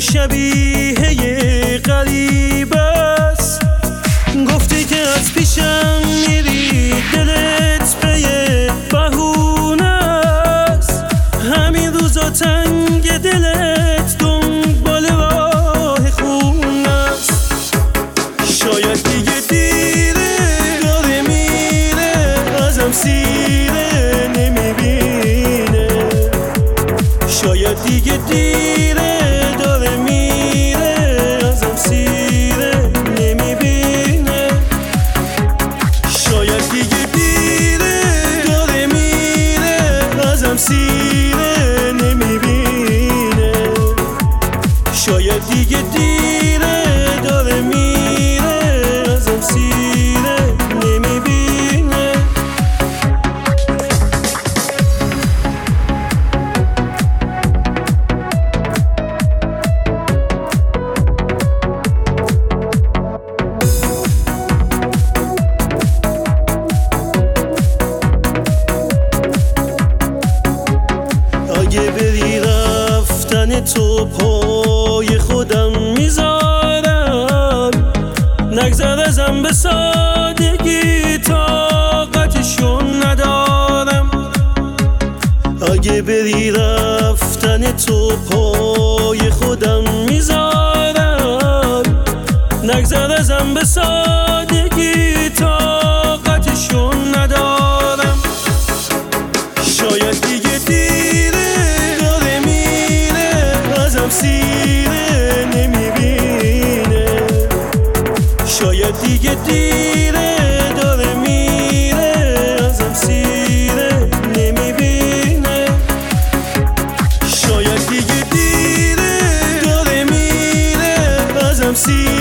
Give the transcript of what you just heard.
شبیه یه غریب است. گفتی که از پیشم میری، دلت به یه بهونه است. همین روزا تنگ دلت دنبال راه خونه است. شاید دیگه دیره، داره میره، ازم سیره نمیبینه. شاید دیگه دیره، داره میره، ازم سیره نمیبینه. شاید دیگه دیره، داره میره، ازم سیره نمیبینه. شاید دیگه دیره، داره میره، ازم سیره نمیبینه. اگه بری رفتن تو پای خودم میذارم، نگذر ازم به سادگی، طاقتشون ندارم. اگه بری رفتن تو پای خودم میذارم، نگذر ازم به سادگی، طاقتشون ندارم. شاید دیگه دیره، داره میره، ازم سیره نمیبینه. شاید دیگه دیره، داره میره، ازم سیره نمیبینه. شاید دیگه دیره، داره میره، ازم سیره